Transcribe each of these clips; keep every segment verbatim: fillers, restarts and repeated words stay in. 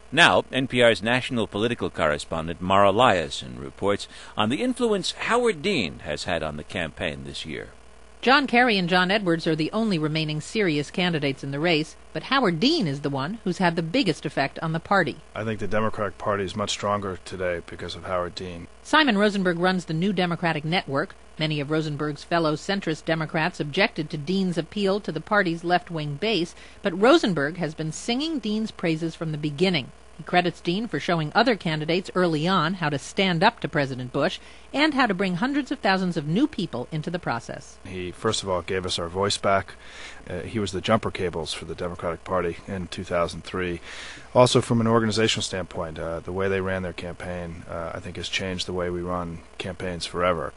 Now, N P R's national political correspondent Mara Liasson reports on the influence Howard Dean has had on the campaign this year. John Kerry and John Edwards are the only remaining serious candidates in the race, but Howard Dean is the one who's had the biggest effect on the party. I think the Democratic Party is much stronger today because of Howard Dean. Simon Rosenberg runs the New Democratic Network. Many of Rosenberg's fellow centrist Democrats objected to Dean's appeal to the party's left-wing base, but Rosenberg has been singing Dean's praises from the beginning. He credits Dean for showing other candidates early on how to stand up to President Bush and how to bring hundreds of thousands of new people into the process. He, first of all, gave us our voice back. Uh, he was the jumper cables for the Democratic Party in two thousand three. Also, from an organizational standpoint, uh, the way they ran their campaign, uh, I think, has changed the way we run campaigns forever.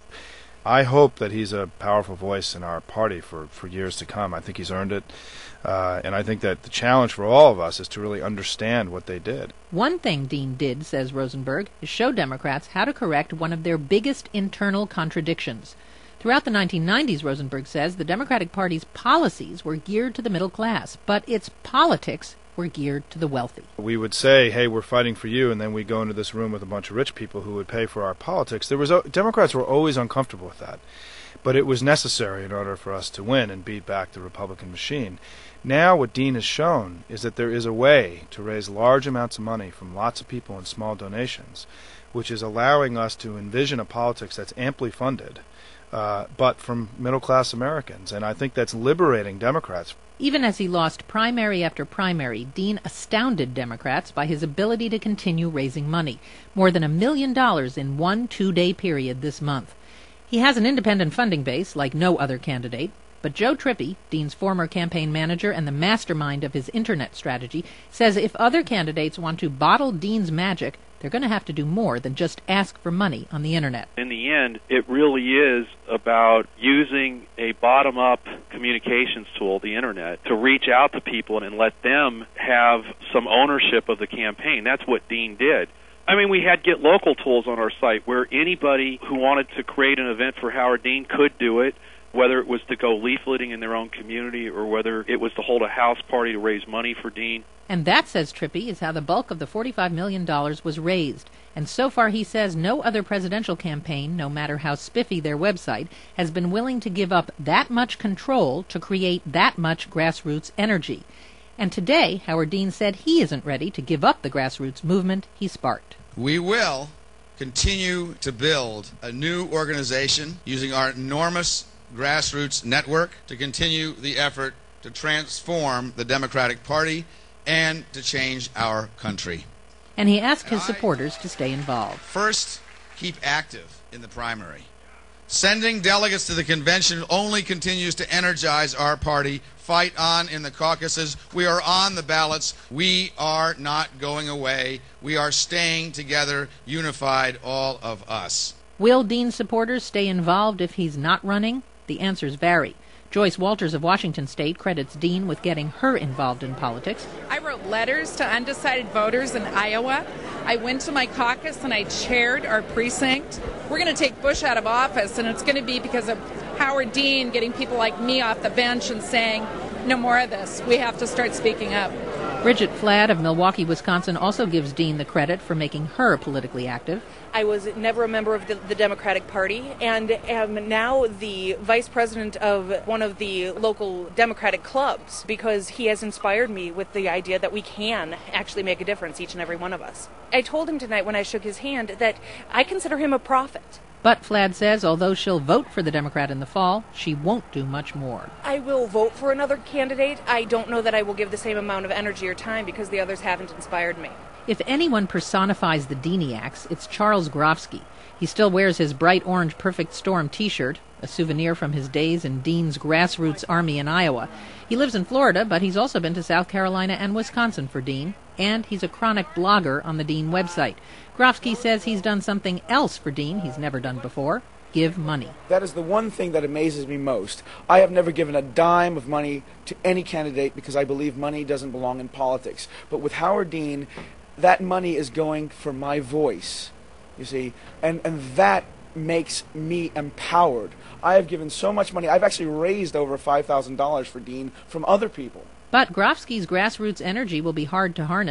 I hope that he's a powerful voice in our party for, for years to come. I think he's earned it. Uh, and I think that the challenge for all of us is to really understand what they did. One thing Dean did, says Rosenberg, is show Democrats how to correct one of their biggest internal contradictions. Throughout the nineteen nineties, Rosenberg says, the Democratic Party's policies were geared to the middle class, but its politics were geared to the wealthy. We would say, hey, we're fighting for you, and then we go into this room with a bunch of rich people who would pay for our politics. There was Democrats were always uncomfortable with that, but it was necessary in order for us to win and beat back the Republican machine. Now what Dean has shown is that there is a way to raise large amounts of money from lots of people in small donations, which is allowing us to envision a politics that's amply funded, uh, but from middle-class Americans. And I think that's liberating Democrats. Even as he lost primary after primary, Dean astounded Democrats by his ability to continue raising money, more than a million dollars in one two-day period this month. He has an independent funding base like no other candidate, but Joe Trippi, Dean's former campaign manager and the mastermind of his Internet strategy, says if other candidates want to bottle Dean's magic, they're going to have to do more than just ask for money on the Internet. In the end, it really is about using a bottom-up communications tool, the Internet, to reach out to people and let them have some ownership of the campaign. That's what Dean did. I mean, we had Get Local tools on our site where anybody who wanted to create an event for Howard Dean could do it, whether it was to go leafleting in their own community or whether it was to hold a house party to raise money for Dean. And that, says Trippi, is how the bulk of the forty-five million dollars was raised. And so far, he says, no other presidential campaign, no matter how spiffy their website, has been willing to give up that much control to create that much grassroots energy. And today, Howard Dean said he isn't ready to give up the grassroots movement he sparked. We will continue to build a new organization using our enormous grassroots network to continue the effort to transform the Democratic Party and to change our country. And he asked his supporters to stay involved. First, keep active in the primary. Sending delegates to the convention only continues to energize our party. Fight on in the caucuses. We are on the ballots. We are not going away. We are staying together, unified, all of us. Will Dean's supporters stay involved if he's not running? The answers vary. Joyce Walters of Washington State credits Dean with getting her involved in politics. I wrote letters to undecided voters in Iowa. I went to my caucus and I chaired our precinct. We're going to take Bush out of office, and it's going to be because of Howard Dean getting people like me off the bench and saying, no more of this. We have to start speaking up. Bridget Fladd of Milwaukee, Wisconsin, also gives Dean the credit for making her politically active. I was never a member of the, the Democratic Party and am now the vice president of one of the local Democratic clubs because he has inspired me with the idea that we can actually make a difference, each and every one of us. I told him tonight when I shook his hand that I consider him a prophet. But Fladd says although she'll vote for the Democrat in the fall, she won't do much more. I will vote for another candidate. I don't know that I will give the same amount of energy or time because the others haven't inspired me. If anyone personifies the Deaniacs, it's Charles Grofsky. He still wears his bright orange Perfect Storm T-shirt, a souvenir from his days in Dean's grassroots army in Iowa. He lives in Florida, but he's also been to South Carolina and Wisconsin for Dean, and he's a chronic blogger on the Dean website. Grofsky says he's done something else for Dean he's never done before: give money. That is the one thing that amazes me most. I have never given a dime of money to any candidate because I believe money doesn't belong in politics. But with Howard Dean, that money is going for my voice, you see, and, and that makes me empowered. I have given so much money. I've actually raised over five thousand dollars for Dean from other people. But Grofsky's grassroots energy will be hard to harness.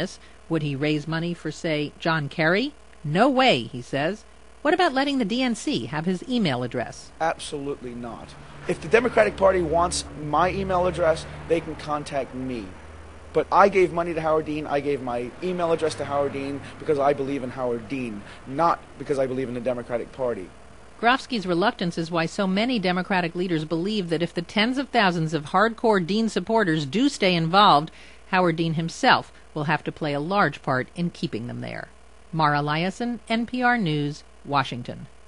Would he raise money for, say, John Kerry? No way, he says. What about letting the D N C have his email address? Absolutely not. If the Democratic Party wants my email address, they can contact me. But I gave money to Howard Dean, I gave my email address to Howard Dean because I believe in Howard Dean, not because I believe in the Democratic Party. Grofsky's reluctance is why so many Democratic leaders believe that if the tens of thousands of hardcore Dean supporters do stay involved, Howard Dean himself will have to play a large part in keeping them there. Mara Liasson, N P R News, Washington.